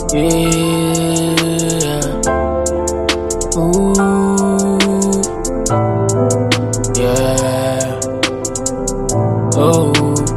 Yeah. Ooh. Yeah. Oh.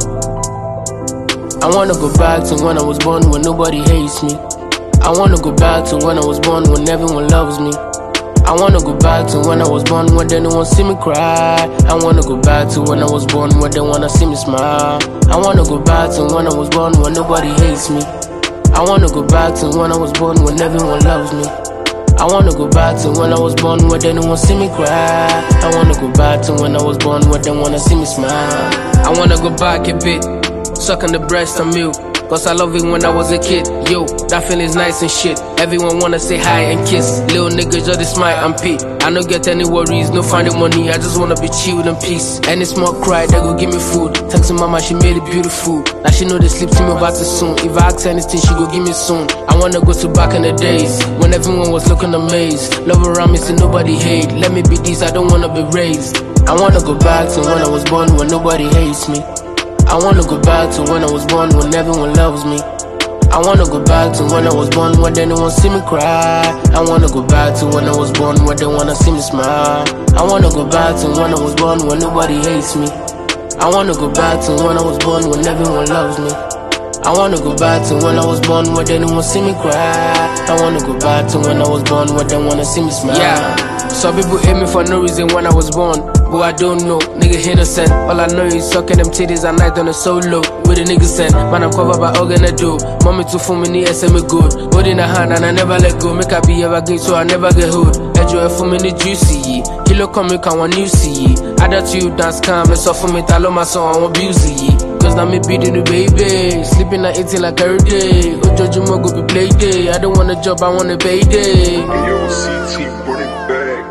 I wanna go back to when I was born, when nobody hates me. I wanna go back to when I was born, when everyone loves me. I wanna go back to when I was born, when they don't wanna see me cry. I wanna go back to when I was born, when they wanna see me smile. I wanna go back to when I was born, when nobody hates me. I wanna go back to when I was born, when everyone loves me. I wanna go back to when I was born, when they don't wanna see me cry. I wanna go back to when I was born, when they wanna see me smile. I wanna go back a bit, sucking the breast and milk, cause I love it when I was a kid. Yo, that feeling's nice and shit. Everyone wanna say hi and kiss. Little niggas just smile and pee. I don't get any worries, no finding money. I just wanna be chilled in peace. Any small cry, they go give me food. Texting mama, she made it beautiful. Now she know they sleep to me about to soon. If I ask anything, she go give me soon. I wanna go to back in the days when everyone was looking amazed. Love around me, so nobody hate. Let me be this, I don't wanna be raised. I wanna go back to when I was born, when nobody hates me. I wanna go back to when I was born, when everyone loves me. I wanna go back to when I was born, when they don't wanna see me cry. I wanna go back to when I was born, when they wanna see me smile. I wanna go back to when I was born, when nobody hates me. I wanna go back to when I was born, when everyone loves me. I wanna go back to when I was born, when they don't wanna see me cry. I wanna go back to when I was born, when they wanna see me smile. Yeah, some people hate me for no reason when I was born, but I don't know, nigga innocent. All I know is sucking them titties at night on a solo with a nigga sent. Man, I'm covered by organ I do. Mommy too for me, the SM good. Holding a hand and I never let go. Make I be evergreen so I never get hood. Enjoy for me the juicy. Kilo comic and one you see. Add that to you dance calm. Let's offer me talo my song I want abuse. Cause now me beating the baby. Sleeping at 18 like every day. Ojojumo go be play day. I don't want a job, I want a payday. Yo, CT, bring it back.